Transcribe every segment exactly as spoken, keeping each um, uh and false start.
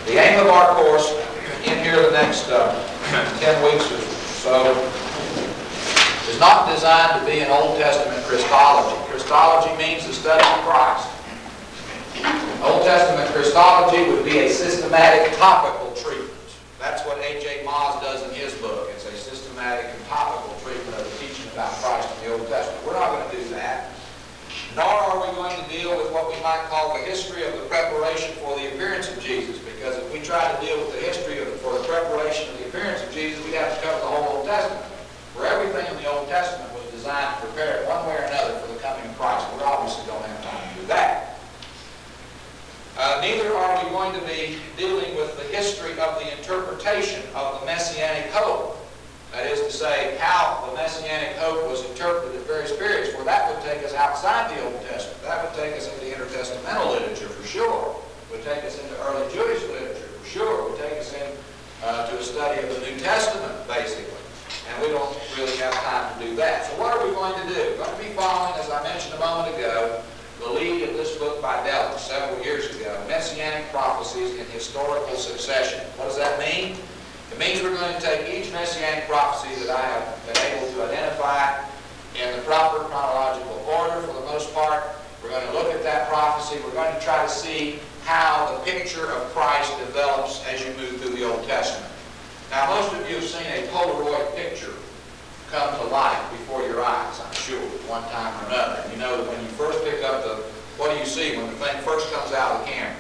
The aim of our course in here the next uh, ten weeks or so is not designed to be an Old Testament Christology. Christology means the study of Christ. Old Testament Christology would be a systematic topical treatment. That's what A J Maas does in his book. It's a systematic and topical treatment of the teaching about Christ in the Old Testament. We're not going to do that. Nor are we going to deal with what we might call the history of the preparation for the appearance of Jesus, because if we try to deal with the history of the, for the preparation of the appearance of Jesus, we'd have to cover the whole Old Testament. For everything in the Old Testament was designed to prepare it one way or another for the coming of Christ. We're obviously don't have time to do that. Uh, neither are we going to be dealing with the history of the interpretation of the Messianic hope. That is to say, how the Messianic hope was interpreted at various periods, for that would take us outside the Old Testament. That would take us into intertestamental literature for sure. It would take us into early Jewish literature for sure. It would take us in uh, to a study of the New Testament, basically. And we don't really have time to do that. So what are we going to do? We're going to be following, as I mentioned a moment ago, the lead of this book by Delitzsch several years ago, Messianic Prophecies in Historical Succession. What does that mean? It means we're going to take each Messianic prophecy that I have been able to identify in the proper chronological order for the most part. We're going to look at that prophecy. We're going to try to see how the picture of Christ develops as you move through the Old Testament. Now, most of you have seen a Polaroid picture come to life before your eyes, I'm sure, at one time or another. You know that when you first pick up the, what do you see when the thing first comes out of the camera?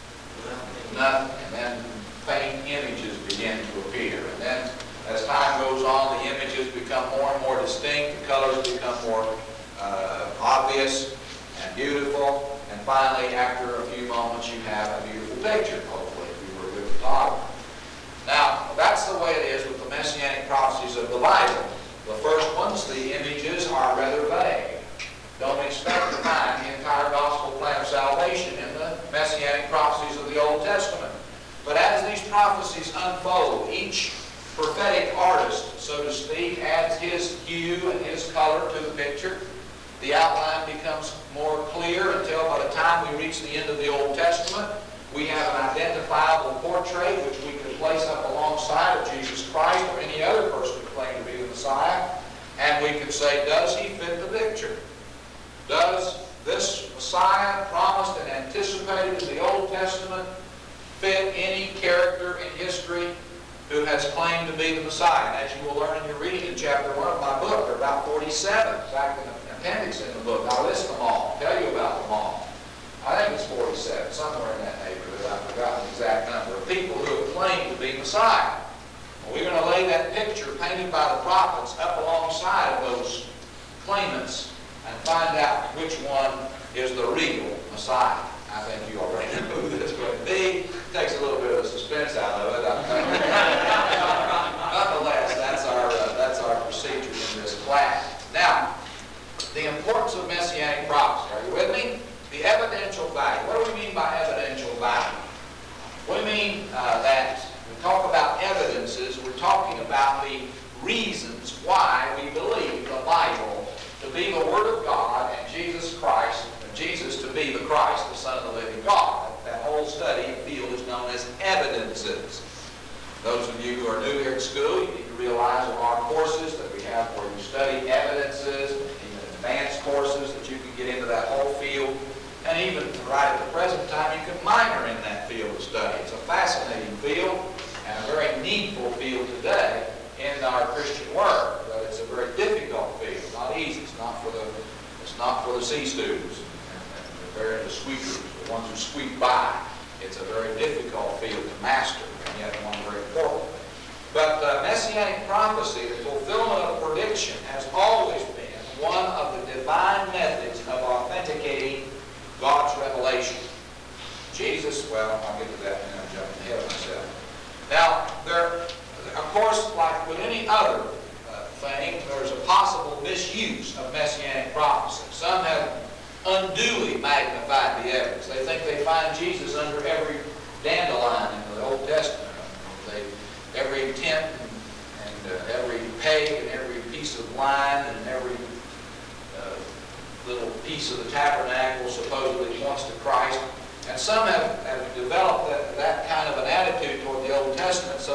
Nothing. And then faint images begin to appear. And then as time goes on, the images become more and more distinct, the colors become more uh, obvious and beautiful, and finally, after a few moments, you have a beautiful picture, hopefully, if you were a good photographer. Now, that's the way it is with the Messianic prophecies of the Bible. The first ones, the images are rather vague. Don't expect to find the entire gospel plan of salvation in the Messianic prophecies of the Old Testament. But as these prophecies unfold, each prophetic artist, so to speak, adds his hue and his color to the picture. The outline becomes more clear until by the time we reach the end of the Old Testament, we have an identifiable portrait which we could place up alongside of Jesus Christ or any other person who claimed to be the Messiah. And we could say, does he fit the picture? Does this Messiah promised and anticipated in the Old Testament fit any character in history who has claimed to be the Messiah? And as you will learn in your reading in chapter one of my book, there are about forty-seven. In fact, in the appendix in the book, I'll list them all, tell you about them all. I think it's forty-seven, somewhere in that neighborhood. I've forgotten the exact number of people who have claimed to be Messiah. Well, we're going to lay that picture painted by the prophets up alongside of those claimants and find out which one is the real Messiah. I think you already know who this is going to be. It takes a little bit of the suspense out of it. Nonetheless, that's our uh, that's our procedure in this class. Now, the importance of Messianic prophecy. Are you with me? The evidential value. What do we mean by evidential value? We mean uh, that when we talk about evidences, we're talking about the reasons why we believe the Bible to be the Word of God and Jesus Christ, and Jesus to be the Christ, the Son of the living God. That whole study field is known as evidences. Those of you who are new here at school, you need to realize there are courses that we have where you study evidences, even advanced courses that you can get into that whole field. And even right at the present time, you can minor in that field of study. It's a fascinating field and a very needful field today in our Christian work. But it's a very difficult field. It's not easy. It's not for the it's not for the C students and, and the, the squeakers, the ones who squeak by. It's a very difficult field to master, and yet one very important. But uh, Messianic prophecy, the fulfillment of prediction, has always been one of the divine methods of authenticating God's revelation. Jesus, well, I'll get to that in a minute, jumping ahead of myself. Now, there, of course, like with any other uh, thing, there's a possible misuse of Messianic prophecy. Some have unduly magnified the evidence. They think they find Jesus under every dandelion in the Old Testament. They, every tent and, and uh, every peg and every piece of line and every little piece of the tabernacle supposedly points to Christ. And some have, have developed that, that kind of an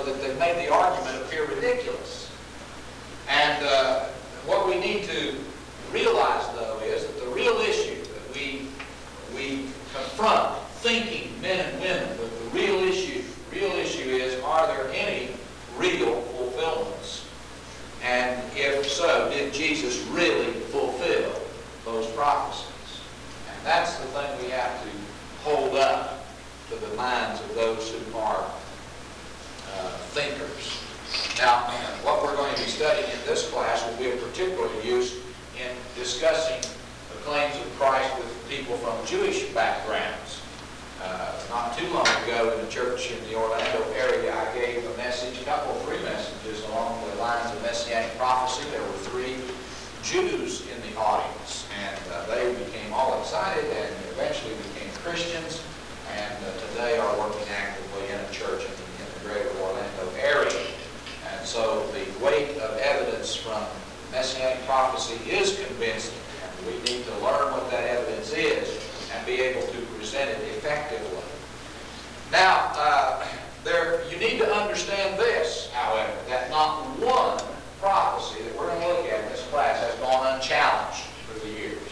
so that they made the argument appear ridiculous. And uh, what we need to realize, though, is that the real issue that we we confront, thinking men and women, but the real issue, real issue is, are there any real fulfillments? And if so, did Jesus really fulfill those prophecies? And that's the thing we have to hold up to the minds of those who are uh, thinkers. Now, what we're going to be studying in this class will be of particular use in discussing the claims of Christ with people from Jewish backgrounds. Uh, not too long ago in a church in the Orlando area, I gave a message, a couple, three messages along the lines of Messianic prophecy. There were three Jews in the audience, and uh, they became all excited and eventually became Christians, and uh, today are working actively in a church in the, in the greater Orlando area. And so the weight of evidence from Messianic prophecy is convincing, and we need to learn what that evidence is and be able to present it effectively. Now, uh, there you need to understand this, however, that not one prophecy that we're going to look at in this class has gone unchallenged through the years.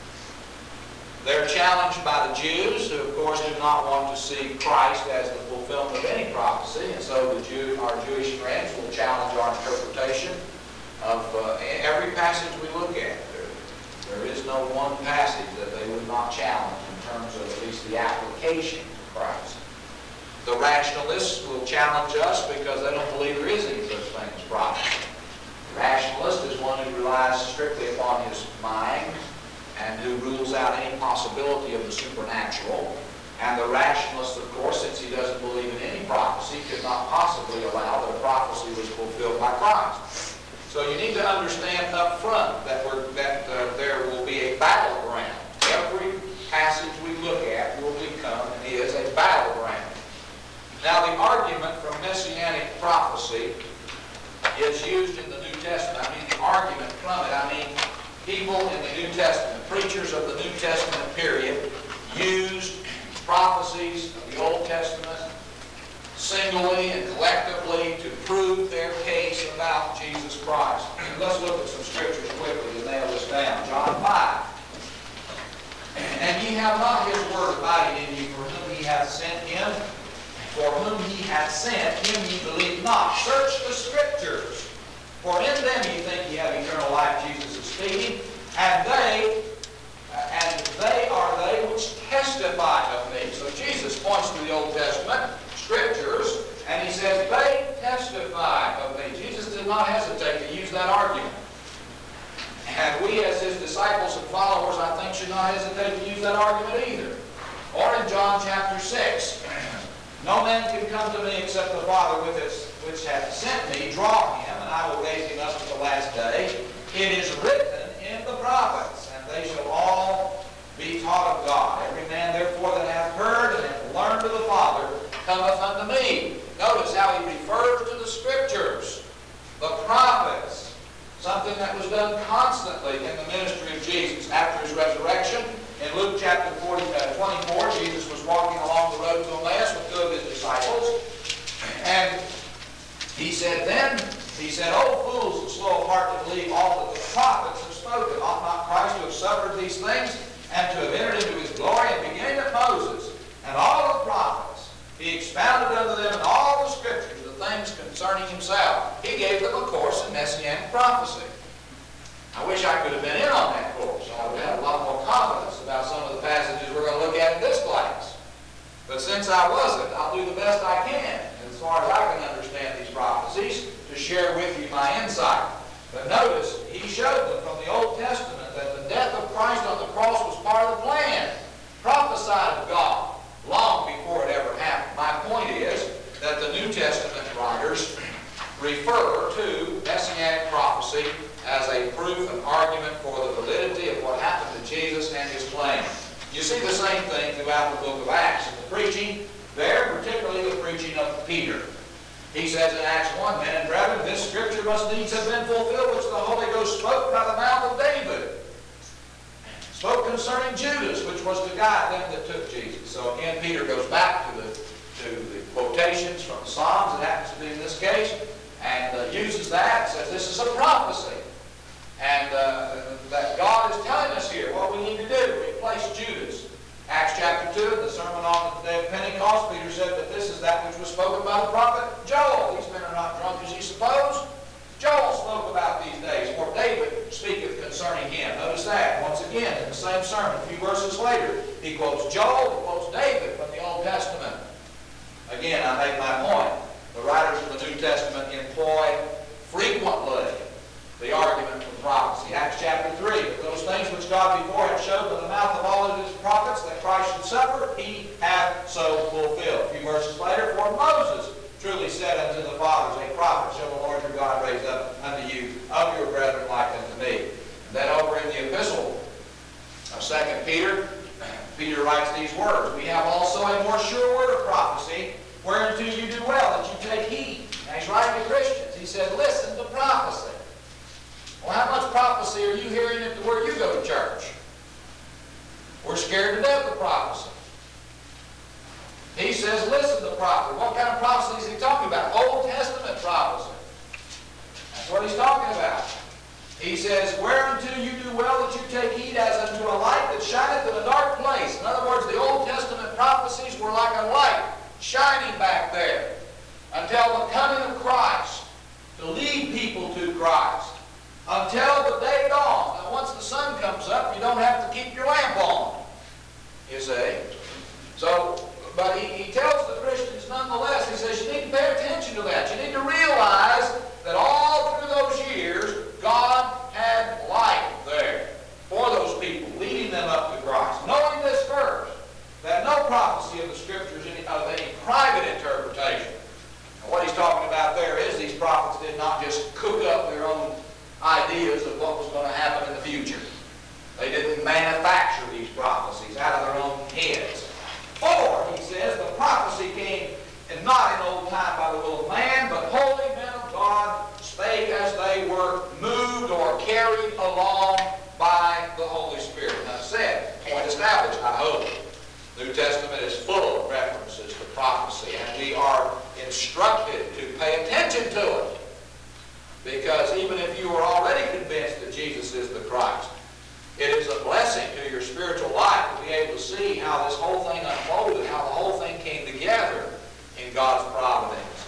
They're challenged by the Jews, who of course do not want to see Christ as the fulfillment of any prophecy, and so the Jew, our Jewish friends will challenge our interpretation of uh, every passage we look at. There, there is no one passage that they would not challenge in terms of at least the application to Christ. The rationalists will challenge us because they don't believe there is any such thing as prophecy. The rationalist is one who relies strictly upon his mind and who rules out any possibility of the supernatural. And the rationalist, of course, since he doesn't believe in any prophecy, could not possibly allow that a prophecy was fulfilled by Christ. So you need to understand up front that, we're, that uh, there will be a battleground. Every passage we look at will become and is a battleground. Now, the argument from Messianic prophecy is used in the New Testament. I mean, the argument from it, I mean, people in the New Testament, preachers of the New Testament period, used prophecies of the Old Testament singly and collectively to prove their case about Jesus Christ. Let's look at some scriptures quickly to nail this down. John five. And ye have not his word abiding in you, for whom he hath sent him, for whom he hath sent, him ye believe not. Search the scriptures, for in them ye think ye have eternal life, Jesus is speaking, and they uh, and they are they which testify of me. So Jesus points to the Old Testament scriptures, and he says, they testify of me. Jesus did not hesitate to use that argument. And we as his disciples and followers, I think, should not hesitate to use that argument either. Or in John chapter six, no man can come to me except the Father with his, which hath sent me, draw him, and I will raise him up at the last day. It is written in the prophets, and they shall all be taught of God. Every man therefore that hath heard and hath learned of the Father cometh unto me. Notice how he refers to the scriptures, the prophets, something that was done constantly in the ministry of Jesus. After his resurrection, in Luke chapter forty, uh, twenty-four, Jesus was walking along the road to Emmaus with two of his disciples, and he said then, he said, O fools and slow of heart to believe all that the prophets have spoken. Ought not Christ to have suffered these things and to have entered into his glory? And beginning at Moses and all the prophets, he expounded unto them in all the scriptures the things concerning himself. He gave them a course in Messianic prophecy. I wish I could have been in on that course. I would have had a lot more confidence about some of the passages we're going to look at in this class. But since I wasn't, I'll do the best I can, as far as I can understand these prophecies, to share with you my insight. But notice, he showed them from the Old Testament that the death of Christ on the cross was part of the plan, prophesied of God long before it ever happened. My point is that the New Testament writers refer to Messianic prophecy as a proof and argument for the validity of what happened to Jesus and his claim. You see the same thing throughout the book of Acts. In the preaching there, particularly the preaching of Peter. He says in Acts one, Men and brethren, this scripture must needs have been fulfilled, which the Holy Ghost spoke by the mouth of David. Spoke concerning Judas, which was to guide them that took Jesus. So again, Peter goes back to the, to the quotation quotations from the Psalms, it happens to be in this case, and uh, uses that, says this is a prophecy. And uh, that God is telling us here what we need to do, replace Judas. Acts chapter two, in the sermon on the day of Pentecost, Peter said that this is that which was spoken by the prophet Joel. These men are not drunk as ye suppose. Joel spoke about these days, for David speaketh concerning him. Notice that, once again, in the same sermon, a few verses later. He quotes Joel, he quotes David from the Old Testament. Again, I make my point. The writers of the New Testament employ frequently the argument from prophecy. Acts chapter three, those things which God before had showed by the mouth of all of his prophets that Christ should suffer, he hath so fulfilled. A few verses later, for Moses truly said unto the fathers, a prophet shall the Lord your God raise up unto you of your brethren like unto me. And then over in the epistle of Second Peter, Peter writes these words, we have also a more sure word of prophecy, whereunto you do well that you take heed. Now he's writing to Christians. He said, listen to prophecy. Well, how much prophecy are you hearing at where you go to church? We're scared to death of prophecy. He says, listen to prophecy. What kind of prophecy is he talking about? Old Testament prophecy. That's what he's talking about. He says, whereunto you do well that you take heed as unto a light that shineth in a dark place. In other words, the Old Testament prophecies were like a light shining back there until the coming of Christ, to lead people to Christ, until the day dawns. Now, once the sun comes up, you don't have to keep your lamp on, you see. So, but he, he tells the Christians nonetheless, he says, you need to pay attention to that. You need to realize that all through those years, God had light there for those people, leading them up to Christ. Knowing this first, that no prophecy of the Scriptures any, of any private interpretation. And what he's talking about there is these prophets did not just cook up their own ideas of what was going to happen in the future. They didn't manufacture these prophecies out of their own heads. For, he says, the prophecy came and not in old time by the will of man, but holy men of God spake as they were moved or carried along by the Holy Spirit. Now said, point established, I hope. The New Testament is full of references to prophecy, and we are instructed to pay attention to it. Because even if you are already convinced that Jesus is the Christ, it is a blessing to your spiritual life to be able to see how this whole thing unfolded, how the whole thing came together in God's providence.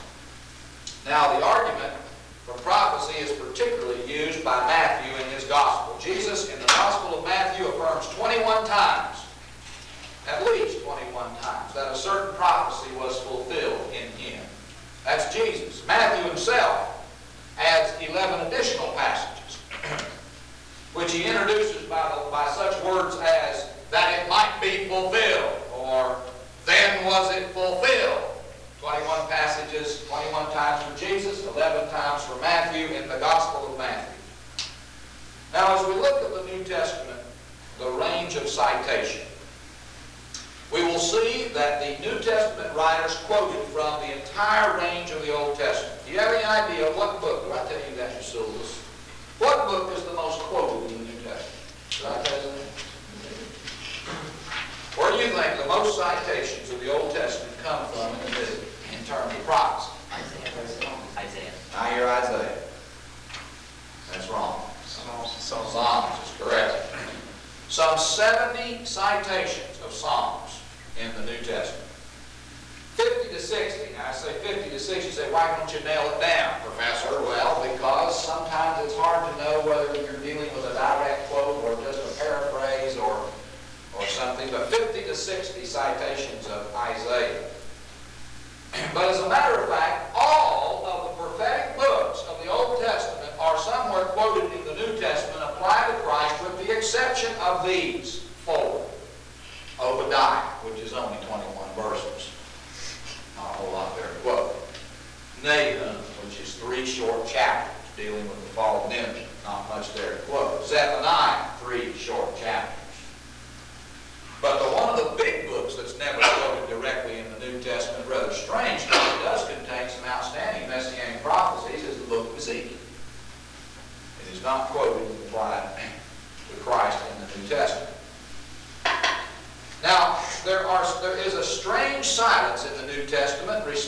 Now, the argument for prophecy is particularly used by Matthew in his gospel. Jesus, in the Gospel of Matthew, affirms twenty-one times, at least twenty-one times, that a certain prophecy was fulfilled in him. That's Jesus. Matthew himself adds eleven additional passages, which he introduces by, the, by such words as, that it might be fulfilled, or then was it fulfilled. twenty-one passages, twenty-one times for Jesus, eleven times for Matthew in the Gospel of Matthew. Now, as we look at the New Testament, the range of citation, we will see that the New Testament writers quoted from the entire range of the Old Testament. Do you have any idea of what book? Do I tell you that, your syllabus? What book is the most quoted in the New Testament? Did I tell you that? Where do you think the most citations of the Old Testament come from in the New, in terms of prophecy? Isaiah. Isaiah. I hear Isaiah. That's wrong. Psalms. Psalms is correct. Some seventy citations of Psalms in the New Testament. fifty to sixty. Now I say fifty to sixty. You say, why don't you nail it down, Professor? Well, because sometimes it's hard to know whether you're dealing with a direct quote or just a paraphrase or, or something. But fifty to sixty citations of Isaiah. But as a matter of fact, all of the prophetic books of the Old Testament are somewhere quoted in the New Testament applied to Christ, with the exception of these four. Obadiah, which is only twenty-one verses. Not a whole lot there to quote. Nahum, which is three short chapters dealing with the fall of Nineveh. Not much there to quote. Zephaniah, three short chapters. But the one of the big books that's never quoted directly in the New Testament, rather strange, because it does contain some outstanding messianic prophecies, is the book of Ezekiel. It is not quoted and applied to Christ in the New Testament. Now, there are there is a strange silence in the New Testament respect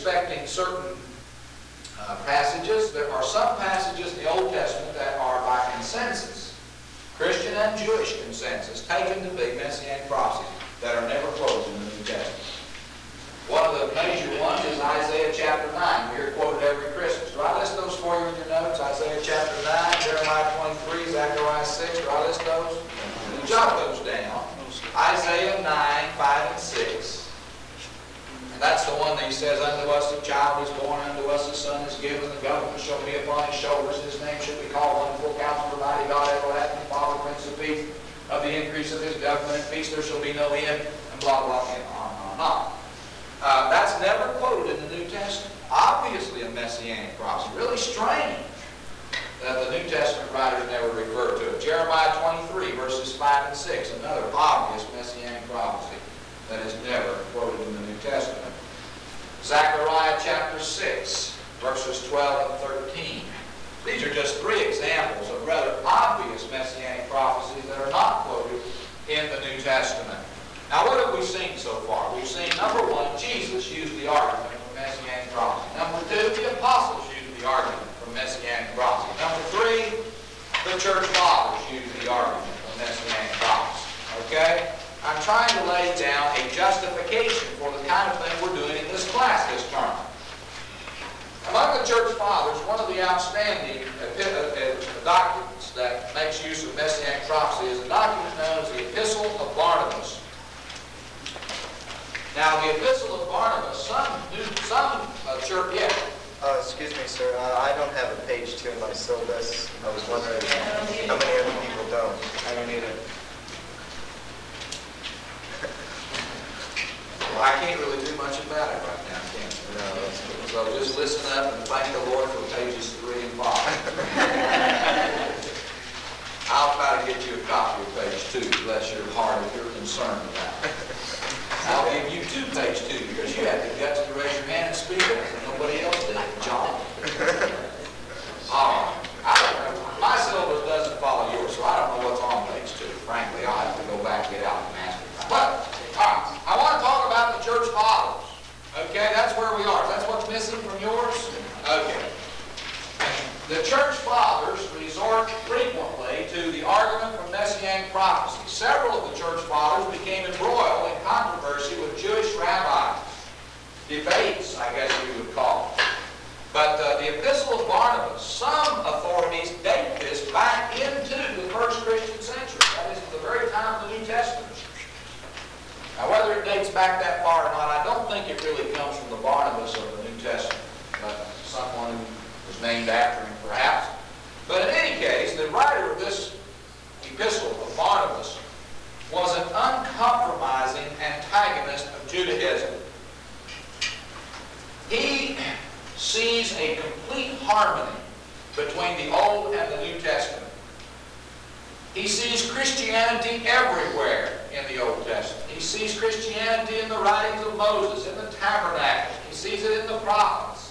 respecting certain uh, passages. There are some passages in the Old Testament that are by consensus, Christian and Jewish consensus, taken to be Messianic prophecies that are never quoted in the New Testament. One of the major ones is Isaiah chapter nine. We hear quoted every Christmas. Do I list those for you in your notes? Isaiah chapter nine, Jeremiah twenty-three, Zechariah six. Do I list those? You jot those down. Isaiah nine, five, and six. And that's the one that he says, unto us a child is born, unto us a son is given, the government shall be upon his shoulders, his name shall be called Wonderful Counselor, Mighty God, Everlasting Father, Prince of Peace. Of the increase of his government and peace there shall be no end, and blah, blah, and on and on. Uh, that's never quoted in the New Testament. Obviously a Messianic prophecy. Really strange that the New Testament writers never refer to it. Jeremiah twenty-three, verses five and six, another obvious Messianic prophecy that is never quoted in the New Testament. Zechariah chapter six, verses twelve and thirteen. These are just three examples of rather obvious Messianic prophecies that are not quoted in the New Testament. Now, what have we seen so far? We've seen, number one, Jesus used the argument from Messianic prophecy. Number two, the apostles used the argument from Messianic prophecy. Number three, the church fathers used the argument from Messianic prophecy. Okay? I'm trying to lay down a justification for the kind of thing we're doing in this class this term. Among the church fathers, one of the outstanding documents that makes use of Messianic prophecy is a document known as the Epistle of Barnabas. Now, the Epistle of Barnabas, some do, some uh, church, yeah. Uh, excuse me, sir. Uh, I don't have a page two in my syllabus. I was wondering how many other people don't. I don't either. Well, I can't really do much about it right now, can I? No, that's good. So just listen up and thank the Lord for pages three and five. I'll try to get you a copy of page two, bless your heart, if you're concerned about it. I'll give you two page two because you had the guts to raise your hand and speak it, and nobody else did. John. All right. I don't know. My syllabus doesn't follow yours, so I don't know what's on page two. Frankly, I'll have to go back and get out and ask it. But, all right, I want to talk about the church fathers. Okay, that's where we are. That's what's missing from yours? Okay. The church fathers resort frequently to the argument from Messianic prophecy. Several of the church fathers became embroiled in controversy with Jewish rabbis. Debates, I guess we would call them. But uh, the Epistle of Barnabas, some authorities date this back into the first Christian century. That is, the very time of the New Testament. Now, whether it dates back that far or not, I don't think it really comes from the Barnabas of the New Testament, but someone who was named after him, perhaps. But in any case, the writer of this epistle of Barnabas was an uncompromising antagonist of Judaism. He sees a complete harmony between the Old and the New Testament. He sees Christianity everywhere in the Old Testament. He sees Christianity in the writings of Moses, in the tabernacle. He sees it in the prophets.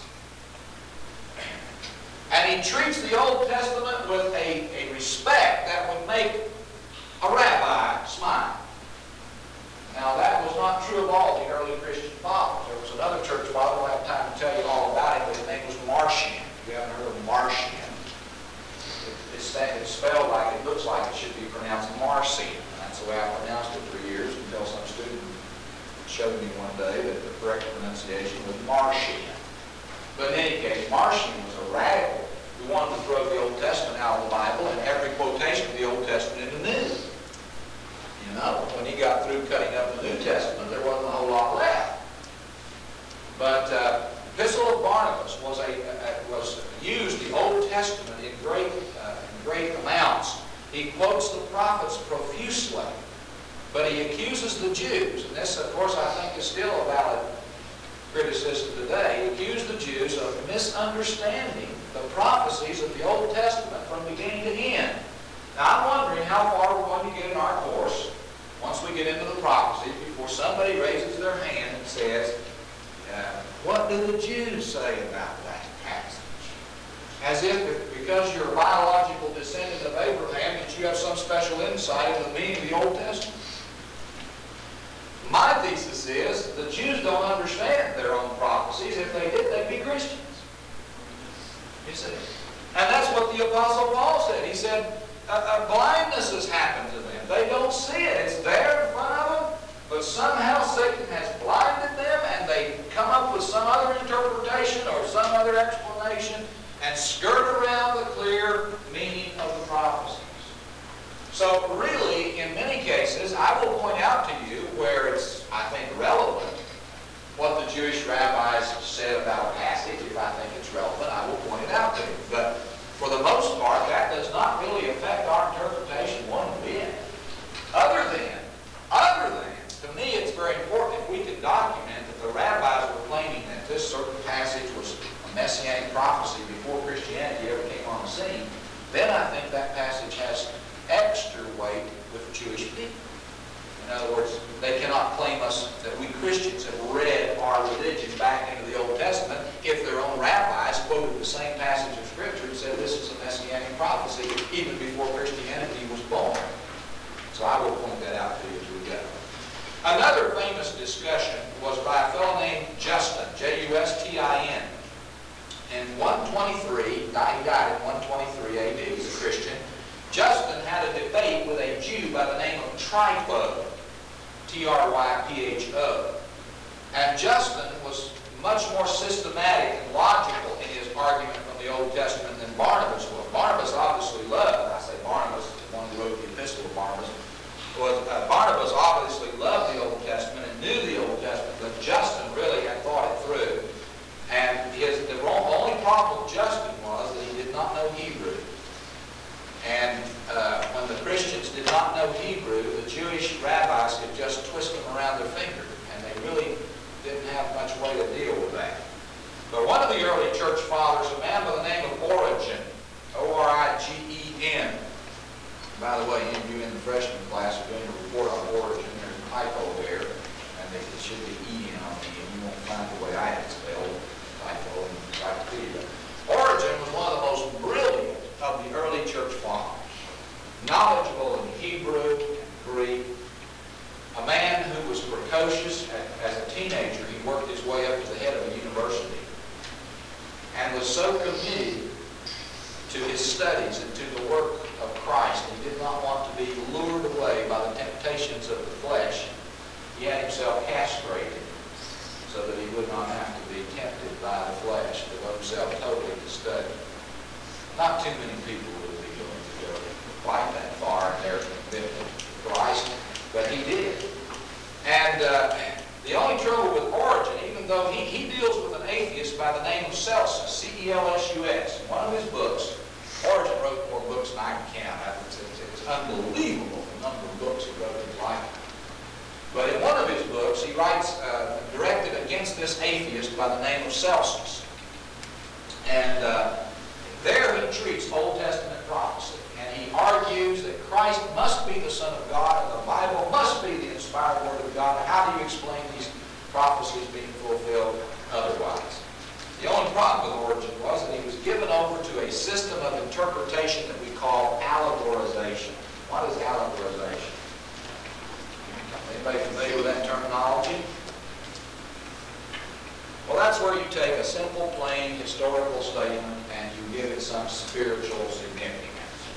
And he treats the Old Testament with a, a respect that would make a rabbi smile. Now, that was not true of all the early Christian fathers. There was another church father, I don't have time to tell you all about him, but his name was Marcion. If you haven't heard of Marcion, It's, it's spelled like it looks like it should be pronounced Marcion. That's the way I pronounced it for years until some student showed me one day that the correct pronunciation was Marcion. But in any case, Marcion was a radical who wanted to throw the Old Testament out of the Bible and every quotation of the Old Testament into the New. You know, when he got through cutting up the New Testament, there wasn't a whole lot left. But uh, Epistle of Barnabas was a, a was used the Old Testament in great uh, in great amounts. He quotes the prophets profusely, but he accuses the Jews, and this, of course, I think is still a valid criticism today. He accused the Jews of misunderstanding the prophecies of the Old Testament from beginning to end. Now, I'm wondering how far we're going to get in our course once we get into the prophecies before somebody raises their hand and says, uh, what do the Jews say about that passage? As if because you're a biological descendant of Abraham that you have some special insight into the meaning of the Old Testament. My thesis thesis is the Jews don't understand their own prophecies. If they did, they'd be Christians. You see? And that's what the Apostle Paul said. He said, a, a blindness has happened to them. They don't see it. It's there in front of them, but somehow Satan has blinded them, and they come up with some other interpretation or some other explanation and skirt around the clear meaning of the prophecies. So really, in many cases, I will point out to you where it's, I think, relevant what the Jewish rabbis said about a passage. If I think it's relevant, I will point it out to you. But for the most part, that does not really affect our interpretation one bit. Other than, other than, to me it's very important if we can document that the rabbis were claiming that this certain passage was a messianic prophecy before Christianity ever came on the scene, then I think that passage has extra weight with Jewish people. In other words, they cannot claim us that we Christians have read our religion back into the Old Testament if their own rabbis quoted the same passage of Scripture and said this is a messianic prophecy even before Christianity was born. So I will point that out to you as we go. Another famous discussion was by a fellow named Justin, J U S T I N. In one twenty-three, he died in one twenty-three A D, he's a Christian. Justin had a debate with a Jew by the name of Trypho, T R Y P H O. And Justin was much more systematic and logical in his argument from the Old Testament than Barnabas was. Barnabas obviously loved, I say Barnabas, the one who wrote the epistle of Barnabas, was, uh, Barnabas obviously loved the Old Testament and knew the Old Testament, but Justin really had thought it through. And his, the only problem with Justin was that he did not know Hebrew. And uh, when the Christians did not know Hebrew, the Jewish rabbis could just twist them around their finger, and they really didn't have much way to deal with that. But one of the early church fathers, a man by the name of Origen, O R I G E N. By the way, any of you in the freshman class are doing a report on Origen. There's a typo there, and it should be E N on the end. You won't find the way I had it spelled, typo in Wikipedia. Origen was one of the most brilliant of the early church fathers, knowledgeable in Hebrew and Greek, a man who was precocious. As a teenager, he worked his way up to the head of a university and was so committed to his studies and to the work of Christ. He did not want to be lured away by the temptations of the flesh. He had himself castrated so that he would not have to be tempted by the flesh, to devote himself totally to study. Not too many people would be willing to go quite that far in their commitment to Christ, but he did. And uh, the only trouble with Origen, even though he, he deals with an atheist by the name of Celsus, C E L S U S, in one of his books. Origen wrote more books than I can count. It's, it's, it's unbelievable the number of books he wrote in his life. But in one of his books, he writes, uh, directed against this atheist by the name of Celsus. And uh, there he treats Old Testament prophecy. And he argues that Christ must be the Son of God and the Bible must be the inspired Word of God. How do you explain these prophecies being fulfilled otherwise? The only problem with Origen was that he was given over to a system of interpretation that we call allegorization. What is allegorization? Anybody familiar with that terminology? Well, that's where you take a simple, plain, historical statement and you give it some spiritual significance.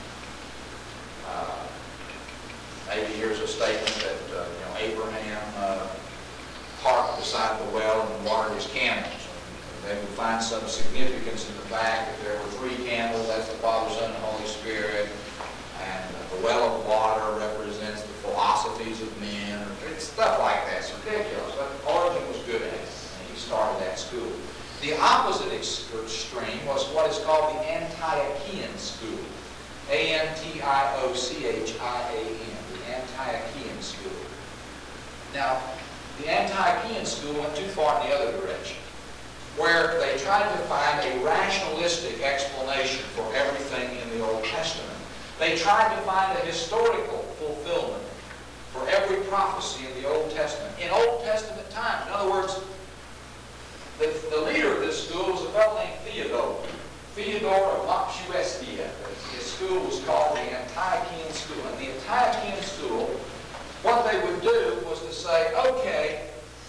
Uh, maybe here's a statement that uh, you know, Abraham uh, parked beside the well and watered his camels. They would find some significance in the fact that there were three candles, that's the Father, Son, and Holy Spirit, and uh, the well of water represents the philosophies of men. It's stuff like that. It's ridiculous. But Origen was good at it, and he started that school. The opposite extreme was what is called the Antiochian school. A N T I O C H I A N, the Antiochian school. Now, the Antiochian school went too far in the other direction, where they tried to find a rationalistic explanation for everything in the Old Testament. They tried to find a historical fulfillment for every prophecy in the Old Testament, in Old Testament times. In other words, the, the leader of this school was a fellow named Theodore, Theodore of Mopsuestia. His school was called the Antiochian school. And the Antiochian school, what they would do was to say, okay,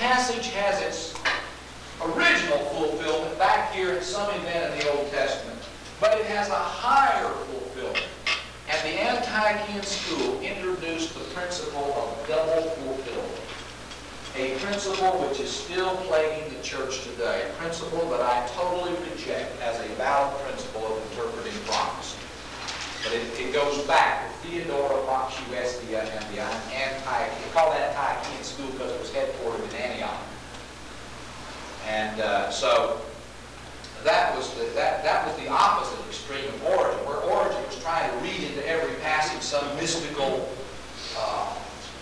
passage has its original fulfillment back here at some event in the Old Testament, but it has a higher fulfillment. And the Antiochian school introduced the principle of double fulfillment, a principle which is still plaguing the church today, a principle that I totally reject as a valid principle of interpreting prophecy. But it, it goes back to Theodora Mokshuestia and the Antiochian, they call that Antiochian school because it was headquartered in Antioch. And uh, so that was the that that was the opposite extreme of Origen, where Origen was trying to read into every passage some mystical, uh,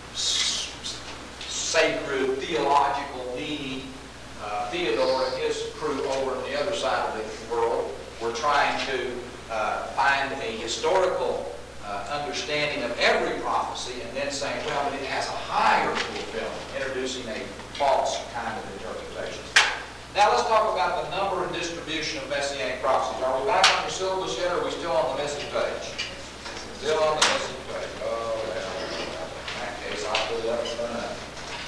sacred, theological meaning. Uh, Theodore and his crew over on the other side of the world were trying to uh, find a historical uh, understanding of every prophecy and then saying, well, but it has a higher fulfillment, introducing a false kind of interpretation. Now let's talk about the number and distribution of Messianic prophecies. Are we back on your syllabus yet, or are we still on the missing page? Still on the missing page. Oh, well. In that case, I'll put it up and run up.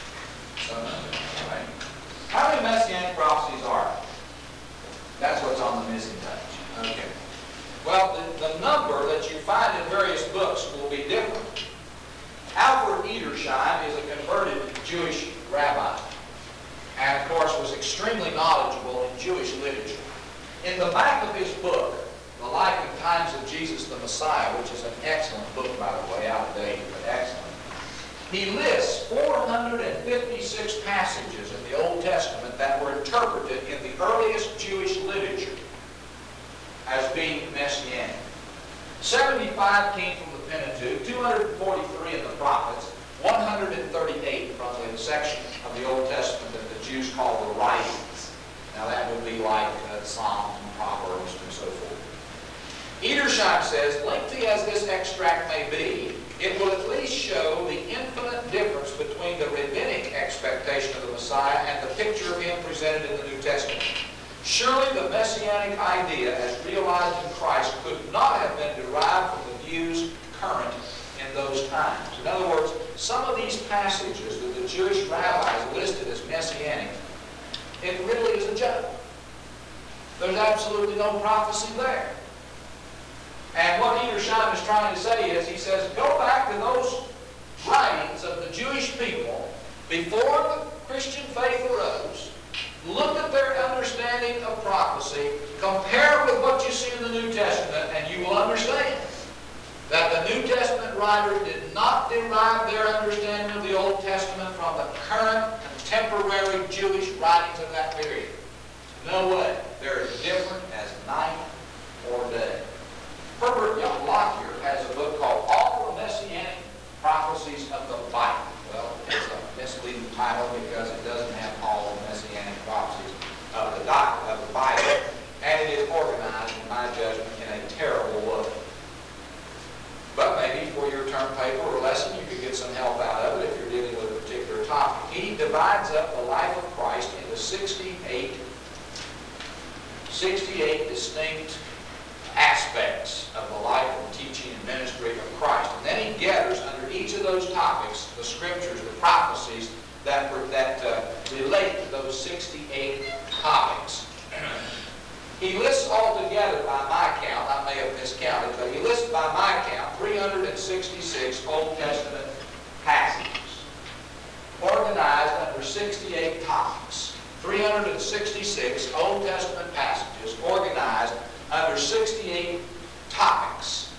Right. How many Messianic prophecies are there? That's what's on the missing page. Okay. Well, the, the number that you find in various books will be different. Alfred Edersheim is a converted Jewish rabbi, and of course was extremely knowledgeable in Jewish literature. In the back of his book, The Life and Times of Jesus the Messiah, which is an excellent book, by the way, outdated, but excellent, he lists four hundred fifty-six passages in the Old Testament that were interpreted in the earliest Jewish literature as being messianic. seventy-five came from the Pentateuch, two hundred forty-three in the prophets, one hundred thirty-eight from the section of the Old Testament that the Jews call the writings. Now that would be like uh, Psalms and Proverbs and so forth. Edersheim says, lengthy as this extract may be, it will at least show the infinite difference between the rabbinic expectation of the Messiah and the picture of him presented in the New Testament. Surely the Messianic idea as realized in Christ could not have been derived from the views current in those times. In other words, some of these passages that the Jewish rabbis listed as messianic, it really is a joke. There's absolutely no prophecy there. And what Edersheim is trying to say is, he says, go back to those writings of the Jewish people before the Christian faith arose, look at their understanding of prophecy, compare with what you see in the New Testament, and you will understand that the New Testament writers did not derive their understanding of the Old Testament from the current contemporary Jewish writings of that period. No way. They're as different as night or day. Herbert Young Lockyer has a book called All the Messianic Prophecies of the Bible. Well, it's a misleading title because it doesn't have all the Messianic prophecies of the, doc, of the Bible, and it is organized, in my judgment, in a terrible way. But maybe for your term paper or lesson, you could get some help out of it if you're dealing with a particular topic. He divides up the life of Christ into sixty-eight, sixty-eight distinct aspects of the life and teaching and ministry of Christ. And then he gathers under each of those topics the scriptures, the prophecies that, were, that uh, relate to those sixty-eight topics. He lists altogether, by my count, I may have miscounted, but he lists by my count three hundred sixty-six Old Testament passages organized under sixty-eight topics. three hundred sixty-six Old Testament passages organized under sixty-eight topics.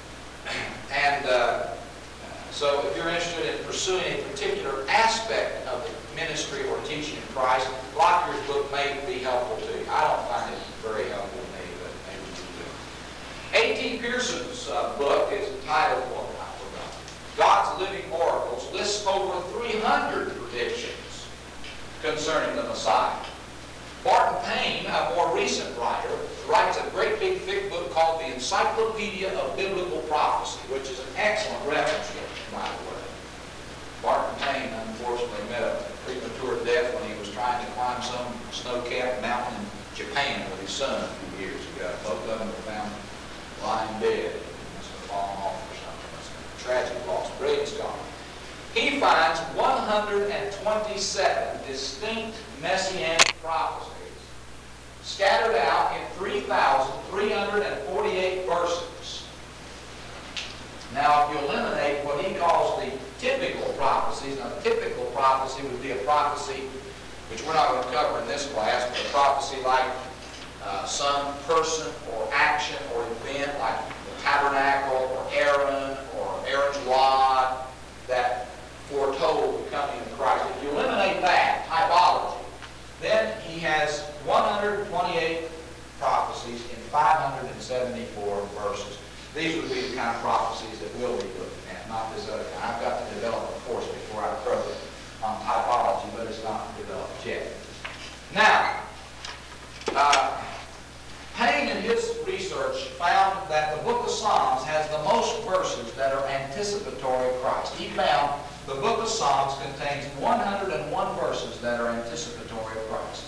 And uh, so if you're interested in pursuing a particular aspect of the ministry or teaching of Christ, Lockyer's book may be helpful to you. I don't find it very helpful to me, but maybe you do. A T Pearson's uh, book is entitled, well, I forgot, God's Living Oracles, lists over three hundred predictions concerning the Messiah. Barton Payne, a more recent writer, writes a great big thick book called The Encyclopedia of Biblical Prophecy, which is an excellent reference book, by the way. Barton Payne, unfortunately, met a premature death when he was trying to climb some snow-capped mountain in Japan with his son a few years ago. Both of them were found lying dead. He must have fallen off or something. It's a tragic loss. Brilliant scholar. He finds one hundred twenty-seven distinct messianic prophecies scattered out in three thousand three hundred forty-eight verses. Now, if you eliminate what he calls the typical prophecies, now the typical prophecy would be a prophecy, which we're not going to cover in this class, but a prophecy like uh, some person or action or event like the tabernacle or Aaron or Aaron's rod that foretold the coming of Christ. If you eliminate that typology, then he has one hundred twenty-eight prophecies in five hundred seventy-four verses. These would be the kind of prophecies that we'll be looking at, not this other kind. I've got to develop a course before I throw it on typology, but it's not developed yet. Now, uh, Payne in his research found that the book of Psalms has the most verses that are anticipatory of Christ. He found the book of Psalms contains one hundred one verses that are anticipatory of Christ.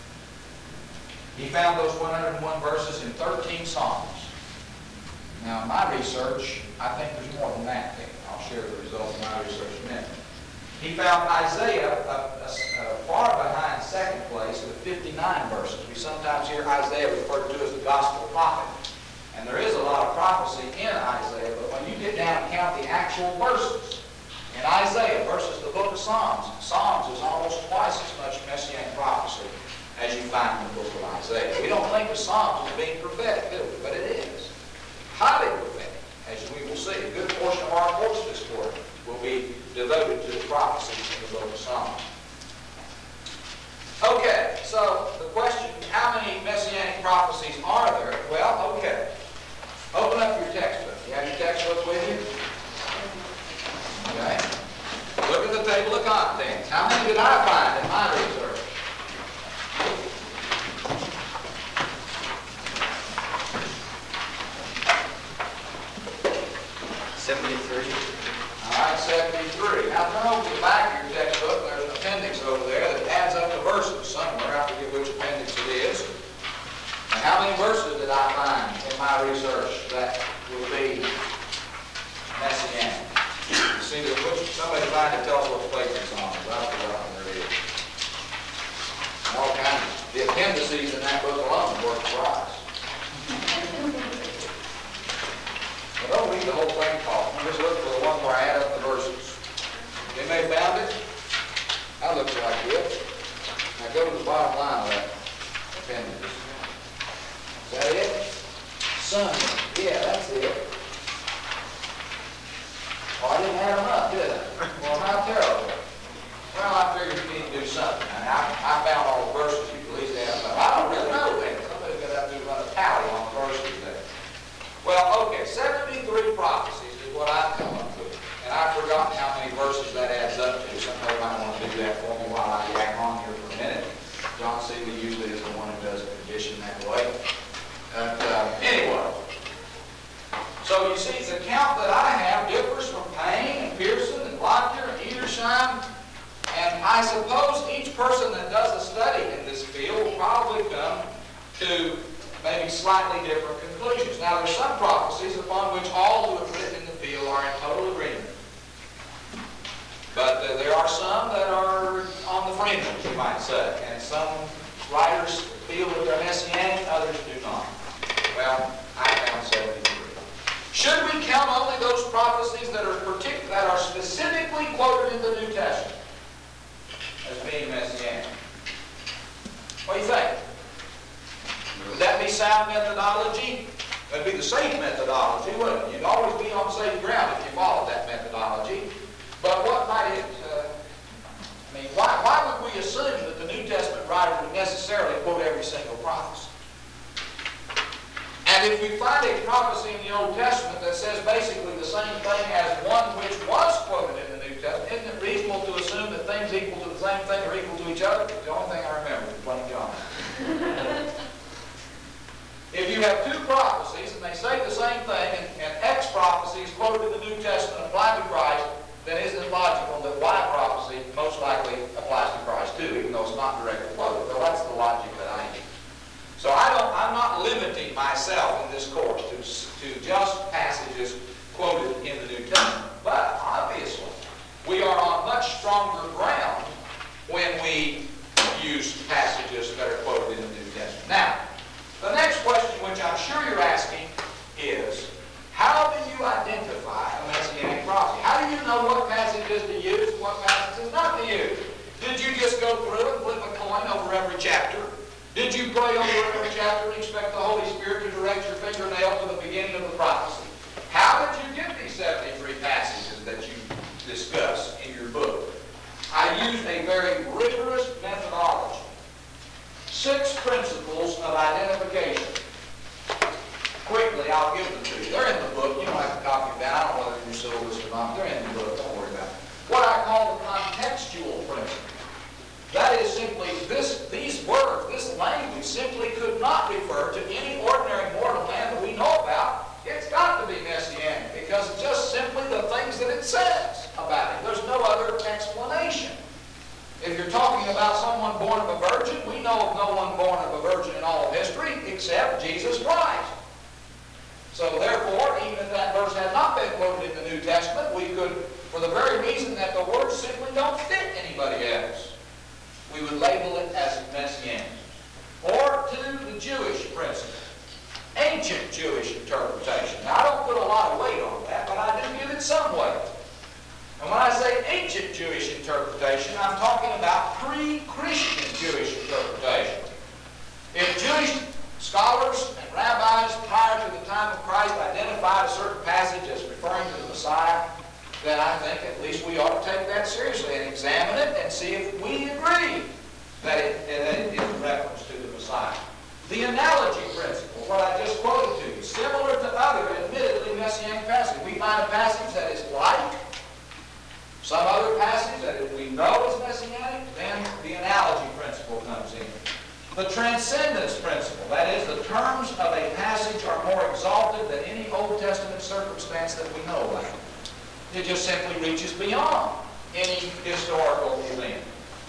He found those one hundred one verses in thirteen Psalms. Now, in my research, I think there's more than that. I'll share the results of my research in a minute. He found Isaiah uh, uh, uh, far behind second place with fifty-nine verses. We sometimes hear Isaiah referred to as the gospel prophet. And there is a lot of prophecy in Isaiah, but when you get down and count the actual verses in Isaiah versus the book of Psalms, Psalms is almost twice as much messianic prophecy as you find in the book of Isaiah. We don't think of Psalms as being prophetic, do we? But it is. Highly prophetic, as we will see. A good portion of our course this quarter will be devoted to the prophecies in the book of Psalms. Okay, so the question, how many messianic prophecies are there? Well, okay. Open up your textbook. You have your textbook with you? Okay. Look at the table of contents. How many did I find in my research? seventy-three. All right, seventy-three. Now turn over to the back of your textbook. There's an appendix over there that adds up the verses somewhere. I forget which appendix it is. And how many verses did I find in my research that will be messianic? You see, there's which, somebody find it, tell us what page it's on. I've forgotten where it is. All kinds of, the appendices in that book alone are worth the price. But don't read the whole thing, Paul. Just look for the one where I add up the verses. Anybody found it? That looks like it. Now go to the bottom line of that appendix. Is that it? Son. Yeah, that's it. Oh, I didn't add them up, did I? Well, how terrible. Well, I figured you need to do something. And I, I found all the verses you could at least add them up. I don't really know that. Somebody's going to have to run a tally on the verses there. Well, okay, seventy-three prophecies is what I've come up with. And I've forgotten how many verses that adds up to. Somebody might want to do that for me while I hang on here for a minute. John Seeley usually is the one who does the condition that way. But uh, anyway, so you see, the count that I have differs from Payne and Pearson and Lockyer and Edersheim. And I suppose each person that does a study in this field will probably come to maybe slightly different conclusions. Now, there's some prophecies upon which all who have written in the field are in total agreement. But uh, there are some that are on the fringes, you might say. And some writers feel that they're messianic, others do not. Well, I found seventy-three. Should we count only those prophecies that are partic- that are specifically quoted in the New Testament as being messianic? What do you think? Would that be sound methodology? That'd be the safe methodology, wouldn't it? You'd always be on safe ground if you followed that methodology. But what might it, uh, I mean, why, why would we assume that the New Testament writer would necessarily quote every single prophecy? And if we find a prophecy in the Old Testament that says basically the same thing as one which was quoted in the New Testament, isn't it reasonable to assume that things equal to the same thing are equal to each other? It's the only thing I remember from playing John. If you have two prophecies and they say the same thing, and, and X prophecy is quoted in the New Testament applied to Christ, then isn't it logical that Y prophecy most likely applies to Christ too, even though it's not directly quoted? Well, that's the logic that I use. So I don't, I'm not limiting myself in this course to, to just passages quoted in the New Testament. But obviously, we are on Did you pray over every chapter and expect the Holy Spirit to direct your fingernail to the beginning of the prophecy? How did you get these seventy-three passages that you discuss in your book? I used a very rigorous methodology. Six principles of identification. Quickly, I'll give them to you. They're in the book. You don't have to copy them down. I don't know whether you're syllabus or not. They're in the book. Don't worry about it. What I call the contextual principle. That is simply this, these words, this language simply could not refer to any ordinary mortal man that we know about. It's got to be messianic because it's just simply the things that it says about it. There's no other explanation. If you're talking about someone born of a virgin, we know of no one born of a virgin in all of history except Jesus Christ. So therefore, even if that verse had not been quoted in the New Testament, we could, for the very reason that the words simply don't fit anybody else, we would label it as messianic. Or to the Jewish principle, ancient Jewish interpretation. Now, I don't put a lot of weight on that, but I do give it some weight. And when I say ancient Jewish interpretation, I'm talking about pre-Christian Jewish interpretation. If Jewish scholars and rabbis prior to the time of Christ identified a certain passage as referring to the Messiah, then I think at least we ought to take that seriously and examine it and see if we agree that it, that it is a reference to the Messiah. The analogy principle, what I just quoted to you, similar to other admittedly messianic passages. We find a passage that is like some other passage that we know is messianic, then the analogy principle comes in. The transcendence principle, that is, the terms of a passage are more exalted than any Old Testament circumstance that we know about. It just simply reaches beyond any historical event.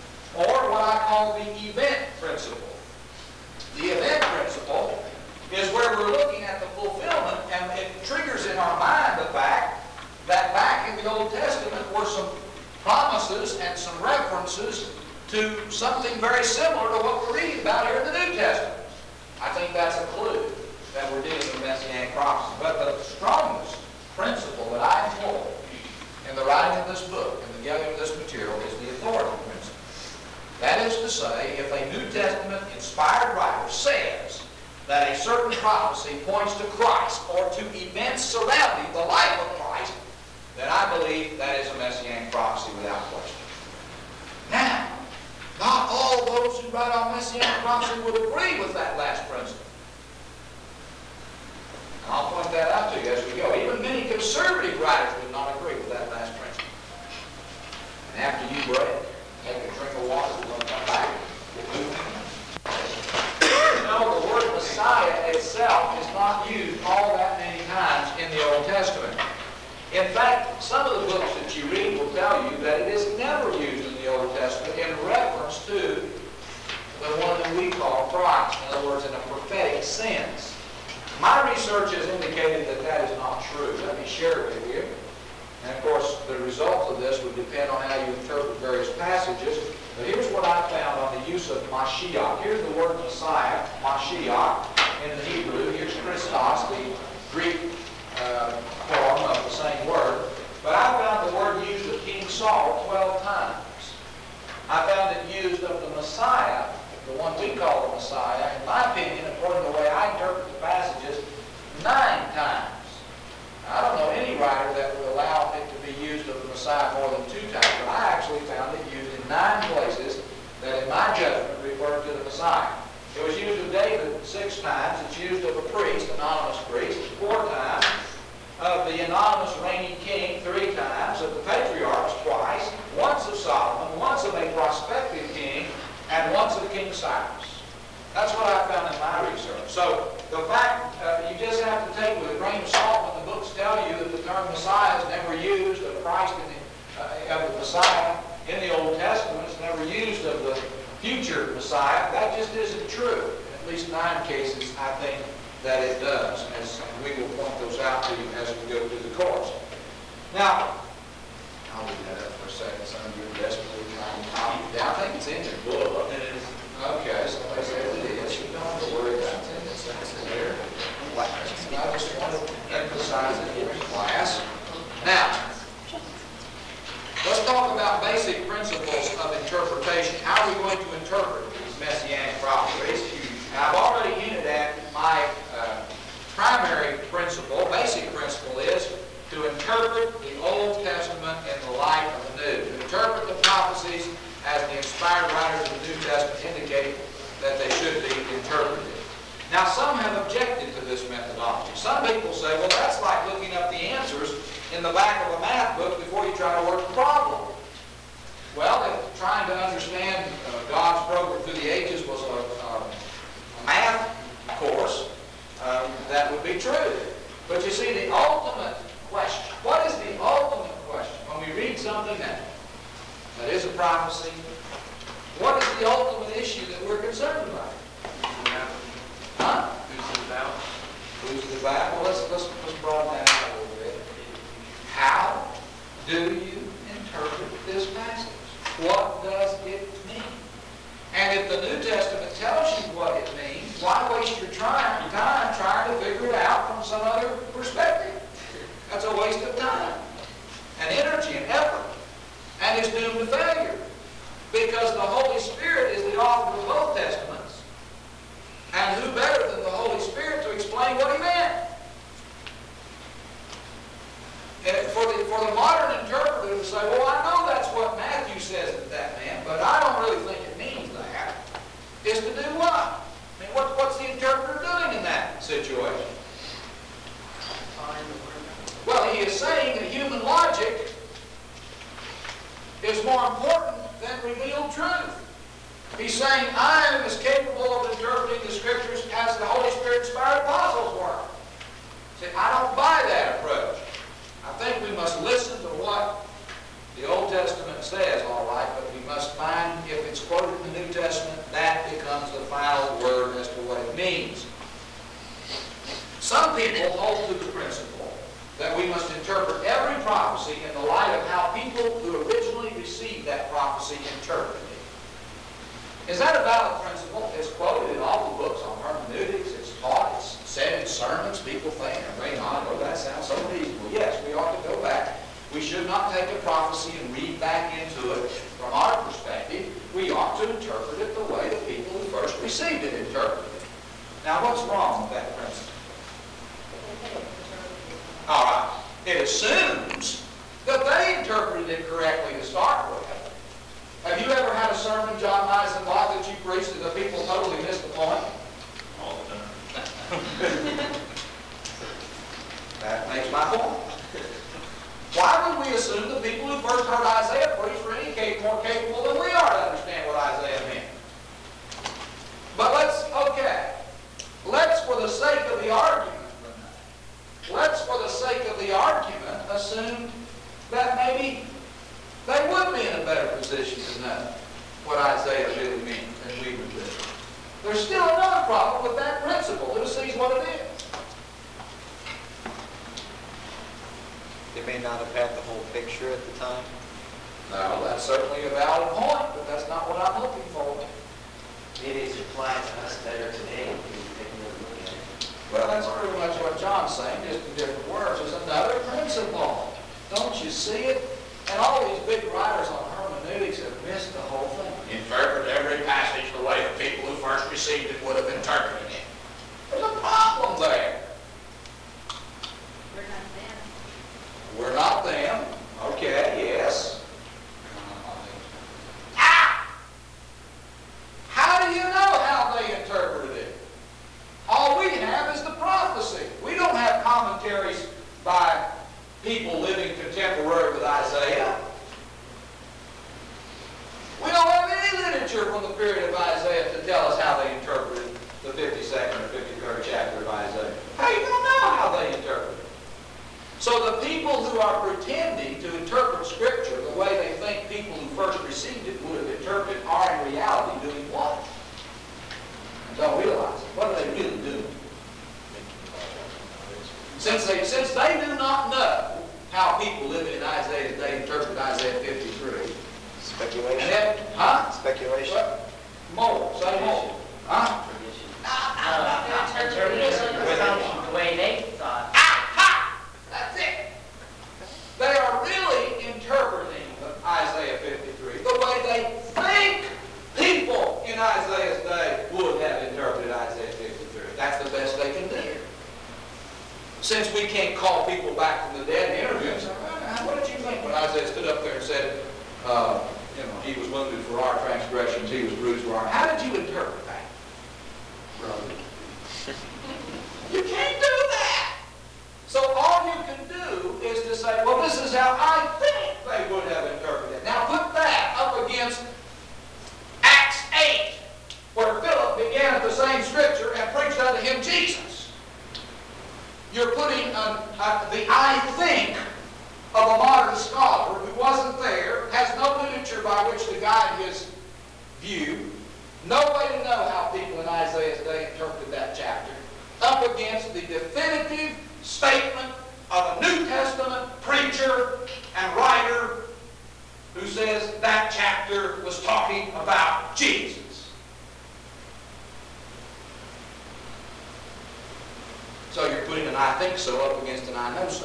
Or what I call the event principle. The event principle is where we're looking at the fulfillment, and it triggers in our mind the fact that back in the Old Testament were some promises and some references to something very similar to what we're reading about here in the New Testament. I think that's a clue that we're dealing with Messianic prophecy. But the strongest principle that I employ in the writing of this book and the gathering of this material is the authority principle. That is to say, if a New Testament inspired writer says that a certain prophecy points to Christ or to events surrounding the life of Christ, then I believe that is a Messianic prophecy without question. Now, not all those who write on Messianic prophecy would agree with that last principle. And I'll point that out to you as we go. Even many conservative writers would not agree with that last principle. And after you break, take a drink of water, we're going to come back. We'll move on. You know, the word Messiah itself is not used all that many times in the Old Testament. In fact, some of the books that you read will tell you that it is never used in the Old Testament in reference to the one that we call Christ. In other words, in a prophetic sense. My research has indicated that that is not true. Let me share it with you. And of course, the results of this would depend on how you interpret various passages. But here's what I found on the use of Mashiach. Here's the word Messiah, Mashiach, in the Hebrew. Here's Christos, the Greek uh, form of the same word. But I found the word used of King Saul twelve times. I found it used of the Messiah, the one we call the Messiah, in my opinion, according to the way I interpret the passages, nine times. I don't know any writer that would allow it to be used of the Messiah more than two times, but I actually found it used in nine places that, in my judgment, referred to the Messiah. It was used of David six times. It's used of a priest, anonymous priest, four times. Of the anonymous reigning king, three times. Of the patriarchs, twice. Once of Solomon, once of a prospective king, and once of King Cyrus. That's what I found in my research. So the fact, uh, you just have to take with a grain of salt when the books tell you that the term Messiah is never used of Christ in the, uh, of the Messiah in the Old Testament. It's never used of the future Messiah. That just isn't true. In at least nine cases, I think that it does, as we will point those out to you as we go through the course. Now, I'll leave that up for a second. Some of you are desperately trying to copy it down. I think it's in your book. It is. Okay, somebody said it is. You don't have to worry about it. It's there. I just want to emphasize it here in class. Now, let's talk about basic principles of interpretation. How are we going to interpret these Messianic prophecies? Some people say, well, that's like looking up the answers in the back of a math book before you try to work the problem. Well, if trying to understand uh, God's program through the ages was a, a, a math course, um, that would be true. But you see, the ultimate question, what is the ultimate question? When we read something that, that is a prophecy, what is the ultimate issue that we're concerned about? Huh? Who's it about? Who's it about? Well, let's, let's, let's broaden that out a little bit. How do you interpret this passage? What does it mean? And if the New Testament tells you what it means, why waste your time, your time trying to figure it out from some other perspective? That's a waste of time and energy and effort, and it's doomed to failure. Because the Holy Spirit is the author of both Testaments. And who better than the Holy Spirit to explain what he meant? And for the, for the modern interpreter to say, well, I know that's what Matthew says that that meant, but I don't really think it means that, is to do what? I mean, what, what's the interpreter doing in that situation? Well, he is saying that human logic is more important than revealed truth. He's saying, I am as capable of interpreting the Scriptures as the Holy Spirit-inspired apostles were. See, I don't buy that approach. I think we must listen to what the Old Testament says, all right, but we must find, if it's quoted in the New Testament, that becomes the final word as to what it means. Some people hold to the principle that we must interpret every prophecy in the light of how people who originally received that prophecy interpreted it. Is that a valid principle? It's quoted in all the books on hermeneutics. It's taught. It's said in sermons. People think, they not, oh, that sounds so reasonable. Yes, we ought to go back. We should not take a prophecy and read back into it from our perspective. We ought to interpret it the way the people who first received it interpreted it. Now, what's wrong with that principle? All right. It assumes that they interpreted it correctly to start with. Have you ever had a sermon, John Eisenbach, that you preached and the people totally missed the point? All the time. That makes my point. Why would we assume the people who first heard Isaiah preach were any more capable than we are to understand what Isaiah meant? But let's, okay, let's for the sake of the argument, let's for the sake of the argument assume that maybe they would be in a better position to know what Isaiah really means than we would do. There's still another problem with that principle. Who sees what it is? They may not have had the whole picture at the time. No, that's certainly a valid point, but that's not what I'm looking for. Maybe it's applied to us better today if we take another look at it. Well, that's pretty much what John's saying, just in different words. There's another principle. Don't you see it? And all these big writers on hermeneutics have missed the whole thing. Interpret every passage the way the people who first received it would have interpreted it. There's a problem there. We're not them. We're not them. Okay, yes. Ah! How do you know how they interpreted it? All we have is the prophecy. We don't have commentaries by people living contemporary with Isaiah. We don't have any literature from the period of Isaiah to tell us how they interpreted the fifty-second or fifty-third chapter of Isaiah. How are you going to know how they interpreted it? So the people who are pretending to interpret Scripture the way they think people who first received it would have interpreted are in reality doing what? And don't realize it. What are they really doing? Since they, since they do not know how people living in Isaiah's day interpret Isaiah fifty-three. Speculation. And then, huh? Speculation. What? More. Say more. Huh? The way they thought. Aha! That's it. They are really interpreting Isaiah fifty-three the way they think people in Isaiah's day would have interpreted Isaiah fifty-three. That's the best they can do. Since we can't call people back from the dead and interview them, say, well, what did you think when Isaiah stood up there and said, uh, you know, he was wounded for our transgressions, he was bruised for our... How did you interpret that, brother? You can't do that. you're putting an, uh, the I think of a modern scholar who wasn't there, has no literature by which to guide his view, no way to know how people in Isaiah's day interpreted that chapter, up against the definitive statement of a New Testament preacher and writer who says that chapter was talking about Jesus. So you're putting an I think so up against an I know so.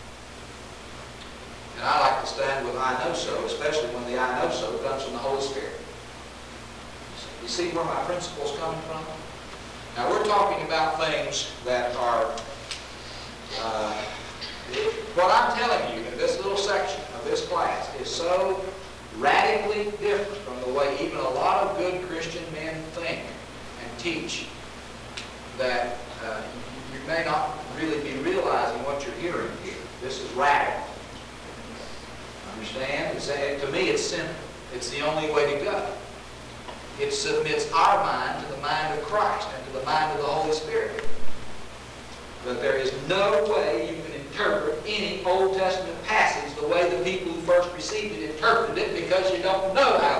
And I like to stand with I know so, especially when the I know so comes from the Holy Spirit. You see where my principle's coming from? Now we're talking about things that are, uh, what I'm telling you in this little section of this class is so radically different from the way even a lot of good Christian men think and teach that uh, you may not really be realizing what you're hearing here. This is radical. Understand? It's, to me, it's simple. It's the only way to go. It submits our mind to the mind of Christ and to the mind of the Holy Spirit. But there is no way you can interpret any Old Testament passage the way the people who first received it interpreted it, because you don't know how